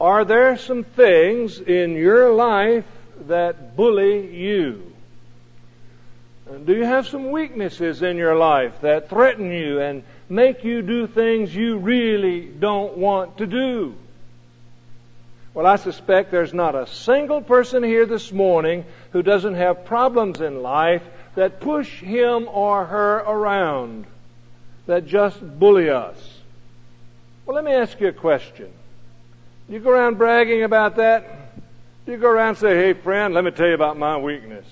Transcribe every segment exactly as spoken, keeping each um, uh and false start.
Are there some things in your life that bully you? Do you have some weaknesses in your life that threaten you and make you do things you really don't want to do? Well, I suspect there's not a single person here this morning who doesn't have problems in life that push him or her around, that just bully us. Well, let me ask you a question. Do you go around bragging about that? Do you go around and say, hey, friend, let me tell you about my weakness?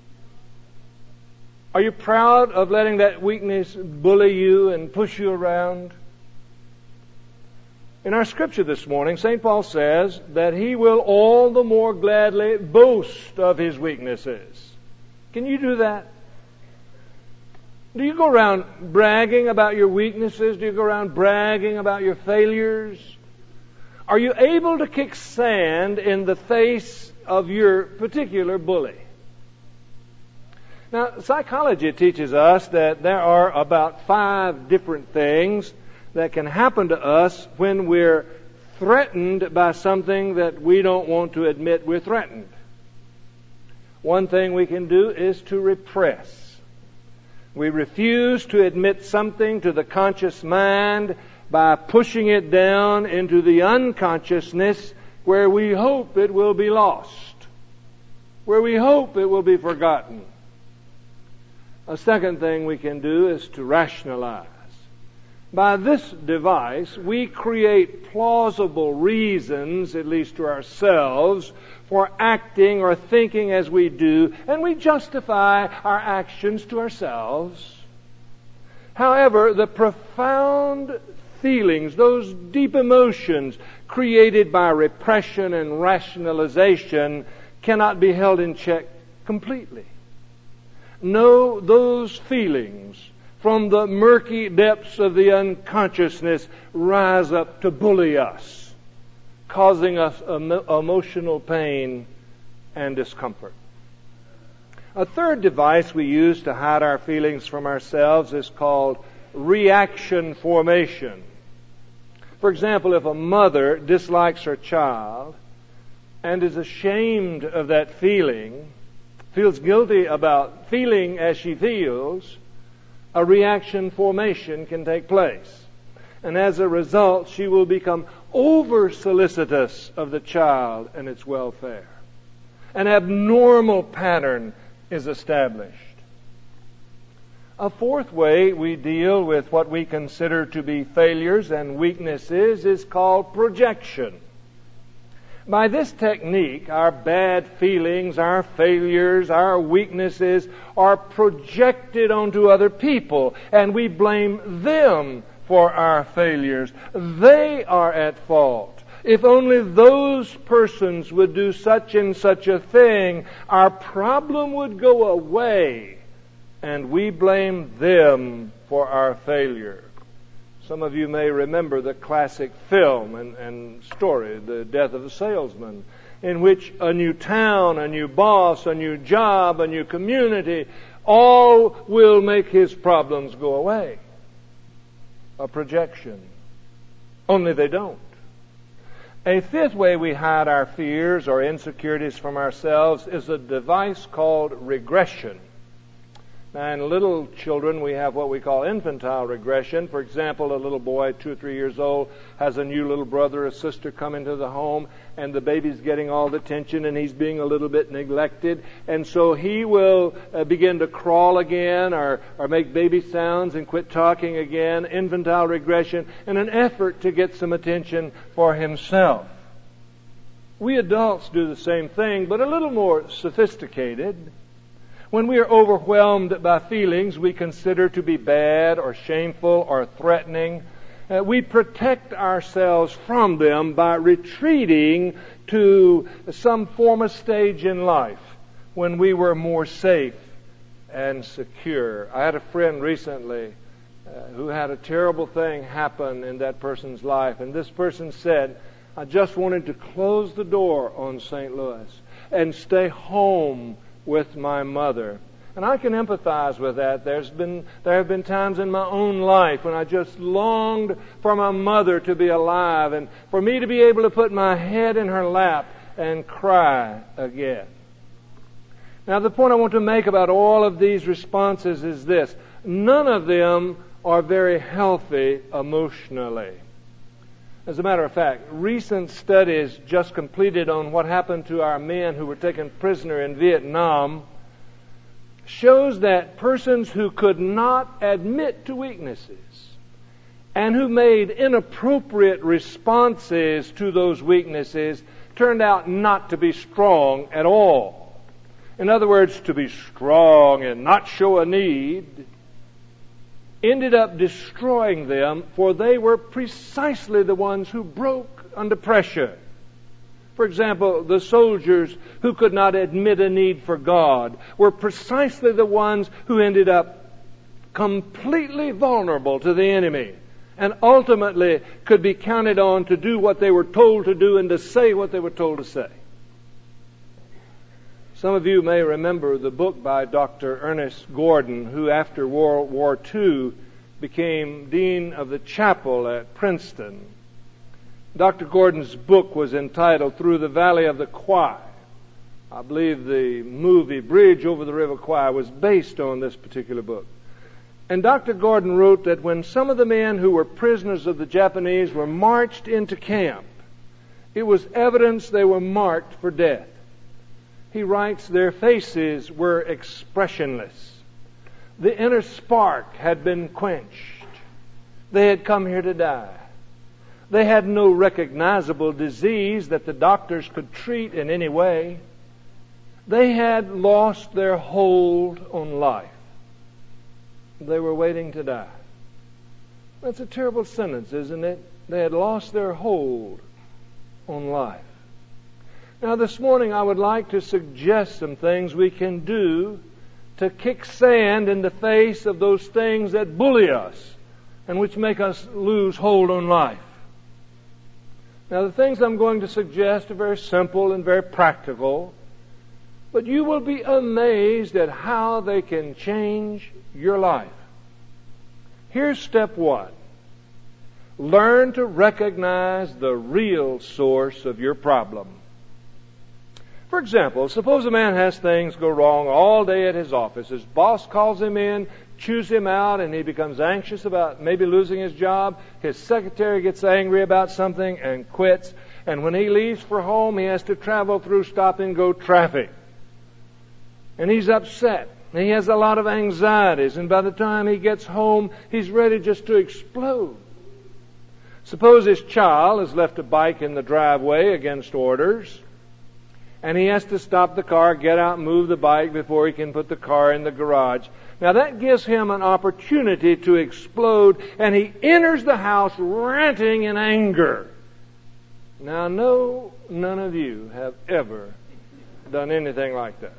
Are you proud of letting that weakness bully you and push you around? In our scripture this morning, Saint Paul says that he will all the more gladly boast of his weaknesses. Can you do that? Do you go around bragging about your weaknesses? Do you go around bragging about your failures? Are you able to kick sand in the face of your particular bully? Now, psychology teaches us that there are about five different things that can happen to us when we're threatened by something that we don't want to admit we're threatened. One thing we can do is to repress. We refuse to admit something to the conscious mind by pushing it down into the unconsciousness where we hope it will be lost, where we hope it will be forgotten. A second thing we can do is to rationalize. By this device, we create plausible reasons, at least to ourselves, for acting or thinking as we do, and we justify our actions to ourselves. However, the profound feelings, those deep emotions created by repression and rationalization cannot be held in check completely. No, those feelings from the murky depths of the unconsciousness rise up to bully us, causing us emotional pain and discomfort. A third device we use to hide our feelings from ourselves is called reaction formation. For example, if a mother dislikes her child and is ashamed of that feeling, feels guilty about feeling as she feels, a reaction formation can take place. And as a result, she will become over-solicitous of the child and its welfare. An abnormal pattern is established. A fourth way we deal with what we consider to be failures and weaknesses is called projection. By this technique, our bad feelings, our failures, our weaknesses are projected onto other people, and we blame them for our failures. They are at fault. If only those persons would do such and such a thing, our problem would go away, and we blame them for our failure. Some of you may remember the classic film and, and story, The Death of a Salesman, in which a new town, a new boss, a new job, a new community, all will make his problems go away. A projection. Only they don't. A fifth way we hide our fears or insecurities from ourselves is a device called regression. Now, in little children, we have what we call infantile regression. For example, a little boy, two or three years old, has a new little brother or sister come into the home, and the baby's getting all the attention, and he's being a little bit neglected. And so he will uh, begin to crawl again or, or make baby sounds and quit talking again. Infantile regression in an effort to get some attention for himself. We adults do the same thing, but a little more sophisticated. When we are overwhelmed by feelings we consider to be bad or shameful or threatening, uh, we protect ourselves from them by retreating to some former stage in life when we were more safe and secure. I had a friend recently uh, who had a terrible thing happen in that person's life, and this person said, I just wanted to close the door on Saint Louis and stay home with my mother. And I can empathize with that. There's been, there have been times in my own life when I just longed for my mother to be alive and for me to be able to put my head in her lap and cry again. Now, the point I want to make about all of these responses is this. None of them are very healthy emotionally. As a matter of fact, recent studies just completed on what happened to our men who were taken prisoner in Vietnam shows that persons who could not admit to weaknesses and who made inappropriate responses to those weaknesses turned out not to be strong at all. In other words, to be strong and not show a need ended up destroying them, for they were precisely the ones who broke under pressure. For example, the soldiers who could not admit a need for God were precisely the ones who ended up completely vulnerable to the enemy and ultimately could be counted on to do what they were told to do and to say what they were told to say. Some of you may remember the book by Doctor Ernest Gordon, who after World War Two became Dean of the Chapel at Princeton. Doctor Gordon's book was entitled Through the Valley of the Kwai. I believe the movie Bridge over the River Kwai was based on this particular book. And Doctor Gordon wrote that when some of the men who were prisoners of the Japanese were marched into camp, it was evidence they were marked for death. He writes, their faces were expressionless. The inner spark had been quenched. They had come here to die. They had no recognizable disease that the doctors could treat in any way. They had lost their hold on life. They were waiting to die. That's a terrible sentence, isn't it? They had lost their hold on life. Now, this morning I would like to suggest some things we can do to kick sand in the face of those things that bully us and which make us lose hold on life. Now, the things I'm going to suggest are very simple and very practical, but you will be amazed at how they can change your life. Here's step one. Learn to recognize the real source of your problem. For example, suppose a man has things go wrong all day at his office. His boss calls him in, chews him out, and he becomes anxious about maybe losing his job. His secretary gets angry about something and quits. And when he leaves for home, he has to travel through stop-and-go traffic. And he's upset. He has a lot of anxieties. And by the time he gets home, he's ready just to explode. Suppose his child has left a bike in the driveway against orders, and he has to stop the car, get out and move the bike before he can put the car in the garage. Now that gives him an opportunity to explode, and he enters the house ranting in anger. Now, no, none of you have ever done anything like that.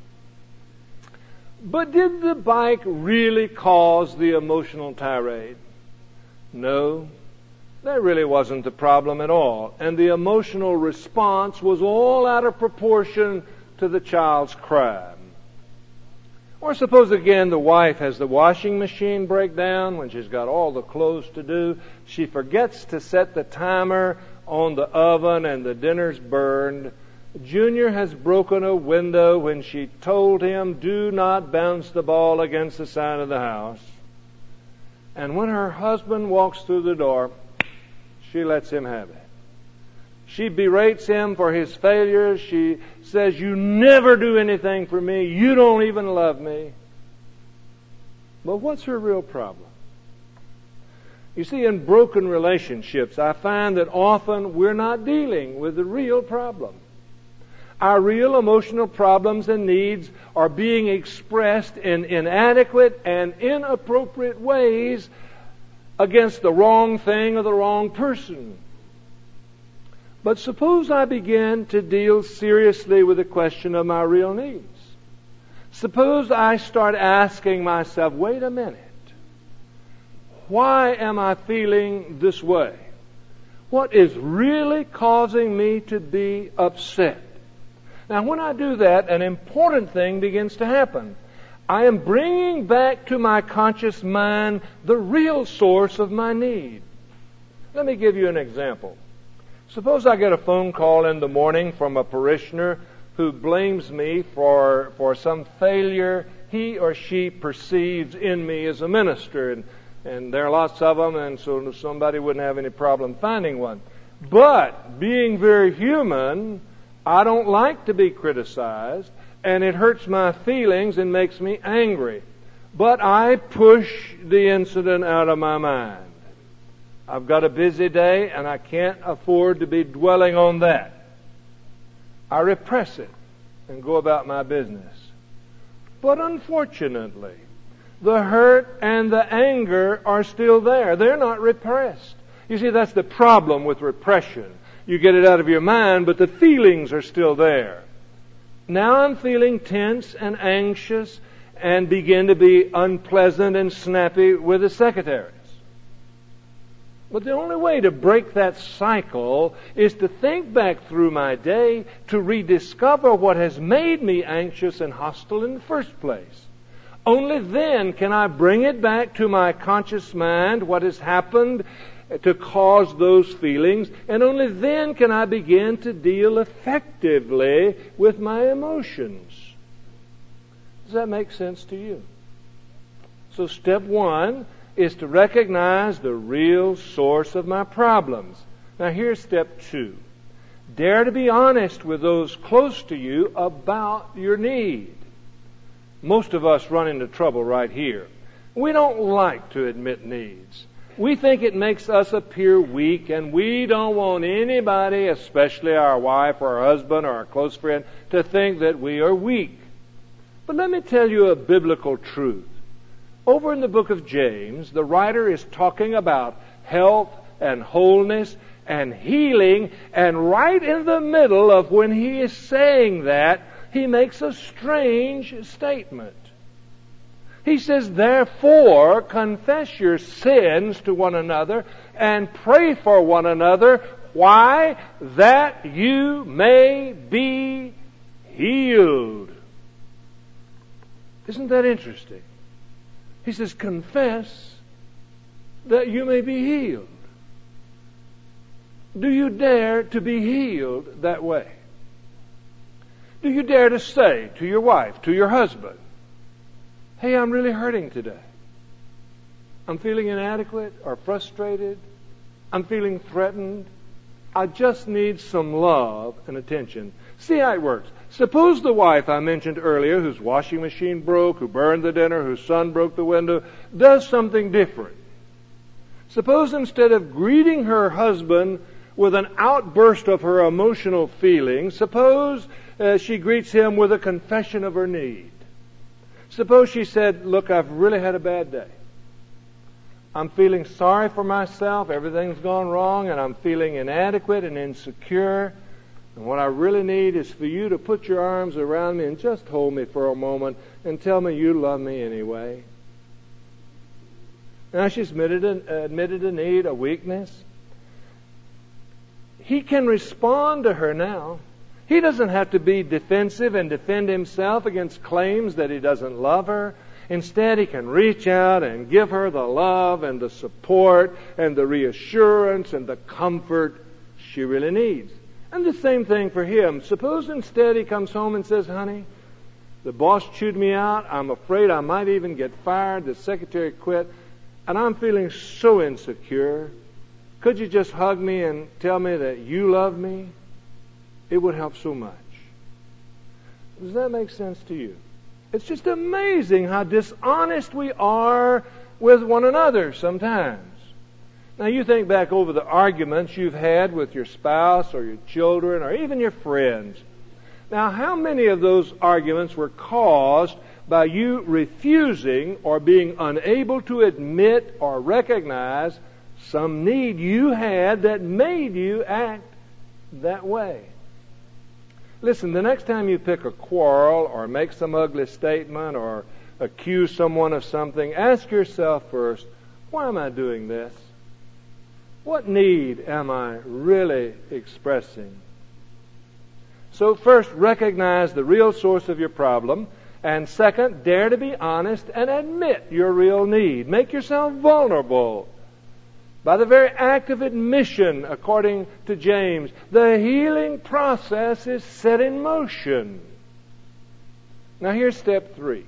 But did the bike really cause the emotional tirade? No. That really wasn't the problem at all. And the emotional response was all out of proportion to the child's crime. Or suppose again the wife has the washing machine break down when she's got all the clothes to do. She forgets to set the timer on the oven and the dinner's burned. Junior has broken a window when she told him, do not bounce the ball against the side of the house. And when her husband walks through the door, she lets him have it. She berates him for his failures. She says, you never do anything for me. You don't even love me. But what's her real problem? You see, in broken relationships, I find that often we're not dealing with the real problem. Our real emotional problems and needs are being expressed in inadequate and inappropriate ways against the wrong thing or the wrong person. But suppose I begin to deal seriously with the question of my real needs. Suppose I start asking myself, wait a minute, why am I feeling this way? What is really causing me to be upset? Now, when I do that, an important thing begins to happen. I am bringing back to my conscious mind the real source of my need. Let me give you an example. Suppose I get a phone call in the morning from a parishioner who blames me for, for some failure he or she perceives in me as a minister. And, and there are lots of them, and so somebody wouldn't have any problem finding one. But, being very human, I don't like to be criticized, and it hurts my feelings and makes me angry. But I push the incident out of my mind. I've got a busy day, and I can't afford to be dwelling on that. I repress it and go about my business. But unfortunately, the hurt and the anger are still there. They're not repressed. You see, that's the problem with repression. You get it out of your mind, but the feelings are still there. Now I'm feeling tense and anxious and begin to be unpleasant and snappy with the secretaries. But the only way to break that cycle is to think back through my day to rediscover what has made me anxious and hostile in the first place. Only then can I bring it back to my conscious mind, what has happened to cause those feelings, and only then can I begin to deal effectively with my emotions. Does that make sense to you? So step one is to recognize the real source of my problems. Now here's step two. Dare to be honest with those close to you about your need. Most of us run into trouble right here. We don't like to admit needs. We think it makes us appear weak, and we don't want anybody, especially our wife or our husband or our close friend, to think that we are weak. But let me tell you a biblical truth. Over in the book of James, the writer is talking about health and wholeness and healing, and right in the middle of when he is saying that, he makes a strange statement. He says, therefore, confess your sins to one another and pray for one another. Why? That you may be healed. Isn't that interesting? He says, confess that you may be healed. Do you dare to be healed that way? Do you dare to say to your wife, to your husband, hey, I'm really hurting today. I'm feeling inadequate or frustrated. I'm feeling threatened. I just need some love and attention. See how it works. Suppose the wife I mentioned earlier, whose washing machine broke, who burned the dinner, whose son broke the window, does something different. Suppose instead of greeting her husband with an outburst of her emotional feelings, suppose uh, she greets him with a confession of her need. Suppose she said, look, I've really had a bad day. I'm feeling sorry for myself. Everything's gone wrong, and I'm feeling inadequate and insecure. And what I really need is for you to put your arms around me and just hold me for a moment and tell me you love me anyway. Now she's admitted a, admitted a need, a weakness. He can respond to her now. He doesn't have to be defensive and defend himself against claims that he doesn't love her. Instead, he can reach out and give her the love and the support and the reassurance and the comfort she really needs. And the same thing for him. Suppose instead he comes home and says, honey, the boss chewed me out. I'm afraid I might even get fired. The secretary quit. And I'm feeling so insecure. Could you just hug me and tell me that you love me? It would help so much. Does that make sense to you? It's just amazing how dishonest we are with one another sometimes. Now you think back over the arguments you've had with your spouse or your children or even your friends. Now how many of those arguments were caused by you refusing or being unable to admit or recognize some need you had that made you act that way? Listen, the next time you pick a quarrel or make some ugly statement or accuse someone of something, ask yourself first, why am I doing this? What need am I really expressing? So first, recognize the real source of your problem, And second, dare to be honest and admit your real need. Make yourself vulnerable. By the very act of admission, according to James, the healing process is set in motion. Now here's step three.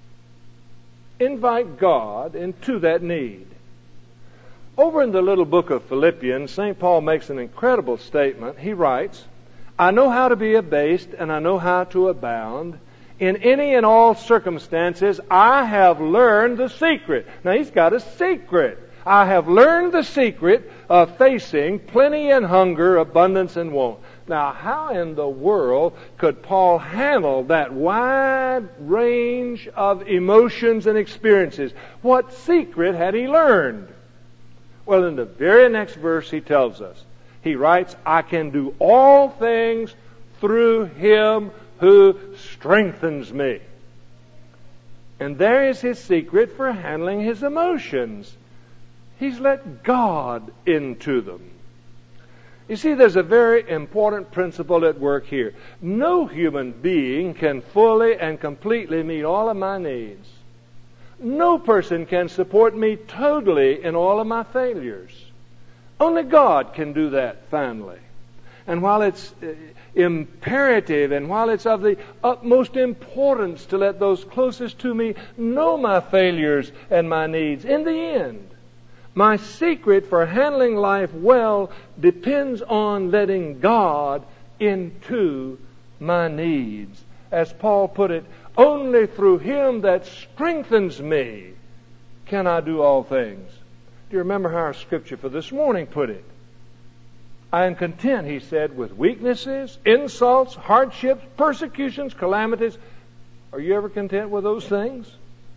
Invite God into that need. Over in the little book of Philippians, Saint Paul makes an incredible statement. He writes, I know how to be abased and I know how to abound. In any and all circumstances, I have learned the secret. Now he's got a secret. I have learned the secret of facing plenty and hunger, abundance and want. Now, how in the world could Paul handle that wide range of emotions and experiences? What secret had he learned? Well, in the very next verse he tells us, he writes, I can do all things through Him who strengthens me. And there is his secret for handling his emotions. He's let God into them. You see, there's a very important principle at work here. No human being can fully and completely meet all of my needs. No person can support me totally in all of my failures. Only God can do that finally. And while it's uh, imperative and while it's of the utmost importance to let those closest to me know my failures and my needs, in the end, my secret for handling life well depends on letting God into my needs. As Paul put it, only through Him that strengthens me can I do all things. Do you remember how our scripture for this morning put it? I am content, he said, with weaknesses, insults, hardships, persecutions, calamities. Are you ever content with those things?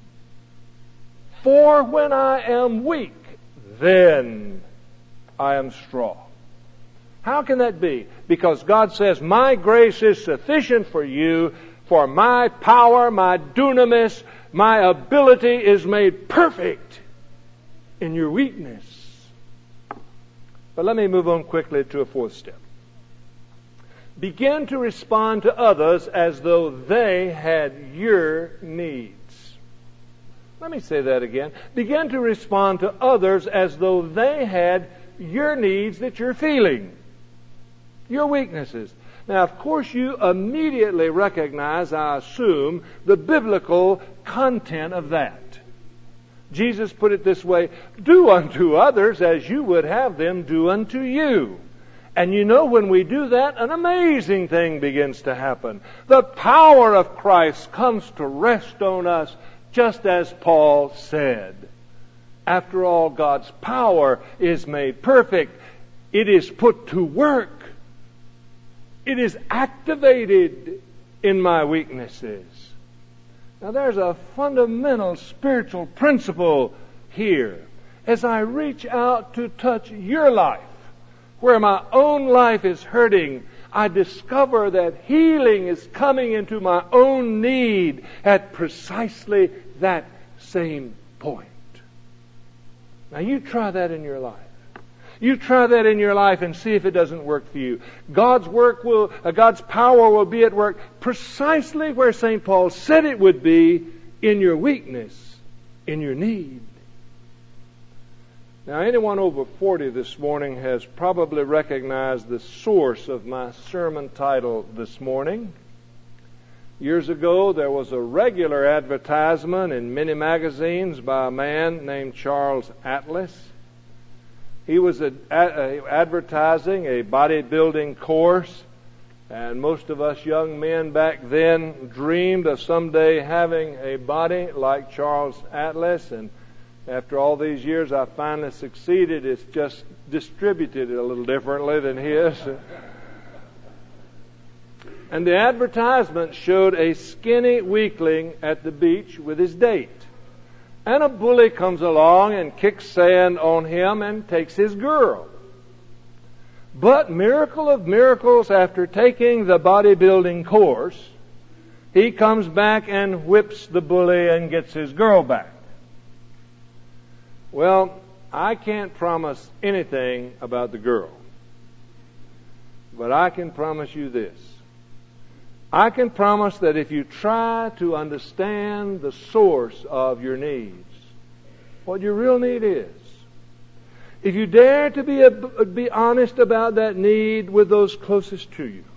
For when I am weak, then I am strong. How can that be? Because God says, my grace is sufficient for you, for my power, my dunamis, my ability is made perfect in your weakness. But let me move on quickly to a fourth step. Begin to respond to others as though they had your needs. Let me say that again. Begin to respond to others as though they had your needs that you're feeling, your weaknesses. Now, of course, you immediately recognize, I assume, the biblical content of that. Jesus put it this way, do unto others as you would have them do unto you. And you know, when we do that, an amazing thing begins to happen. The power of Christ comes to rest on us, just as Paul said. After all, God's power is made perfect. It is put to work. It is activated in my weaknesses. Now there's a fundamental spiritual principle here. As I reach out to touch your life, where my own life is hurting, I discover that healing is coming into my own need at precisely that same point. Now you try that in your life. You try that in your life and see if it doesn't work for you. God's work will, uh, God's power will be at work precisely where Saint Paul said it would be, in your weakness, in your need. Now, anyone over forty this morning has probably recognized the source of my sermon title this morning. Years ago, there was a regular advertisement in many magazines by a man named Charles Atlas. He was a, a, advertising a bodybuilding course, and most of us young men back then dreamed of someday having a body like Charles Atlas, and after all these years I finally succeeded. It's just distributed a little differently than his. And the advertisement showed a skinny weakling at the beach with his date. And a bully comes along and kicks sand on him and takes his girl. But miracle of miracles, after taking the bodybuilding course, he comes back and whips the bully and gets his girl back. Well, I can't promise anything about the girl. But I can promise you this. I can promise that if you try to understand the source of your needs, what your real need is, if you dare to be, a, be honest about that need with those closest to you,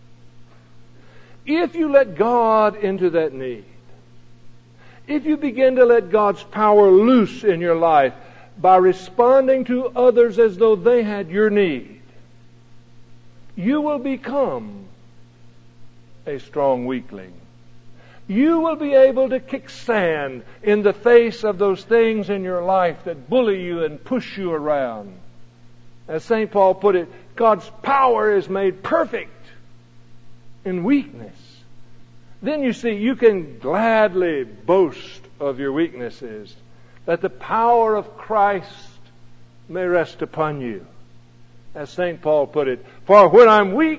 if you let God into that need, if you begin to let God's power loose in your life by responding to others as though they had your need, you will become a strong weakling. You will be able to kick sand in the face of those things in your life that bully you and push you around. As Saint Paul put it, God's power is made perfect in weakness. Then you see, you can gladly boast of your weaknesses, that the power of Christ may rest upon you. As Saint Paul put it, for when I'm weak,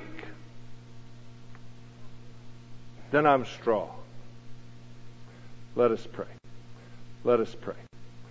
then I'm strong. Let us pray. Let us pray.